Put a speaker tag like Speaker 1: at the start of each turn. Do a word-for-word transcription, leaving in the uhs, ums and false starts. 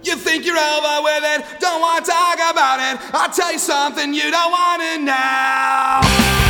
Speaker 1: You think you're over with it, don't want to talk about it. I'll tell you something you don't want to know.